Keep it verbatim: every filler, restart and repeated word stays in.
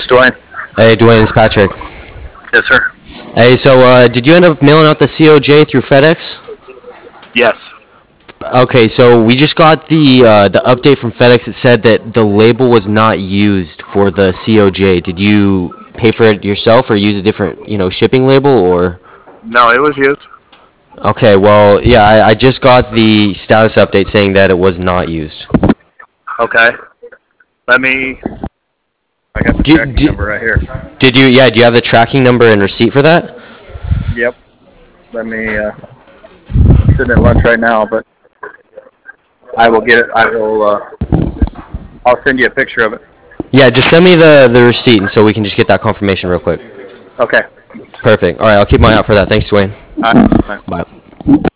this Dwayne? Hey, Dwayne, it's Patrick. Yes, sir. Hey, so uh, did you end up mailing out the C O J through FedEx? Yes. Okay, so we just got the uh, the update from FedEx. It said that the label was not used for the C O J. Did you pay for it yourself, or use a different, you know, shipping label, or? No, it was used. Okay, well, yeah, I, I just got the status update saying that it was not used. Okay. Let me. I got the Do, tracking do, number right here. did you? Yeah, do you have the tracking number and receipt for that? Yep. Let me. Uh, I'm sitting at lunch right now, but I will get it. I will. Uh, I'll send you a picture of it. Yeah, just send me the the receipt, and so we can just get that confirmation real quick. Okay. Perfect. All right, I'll keep my eye out for that. Thanks, Dwayne. All right. All right. Bye.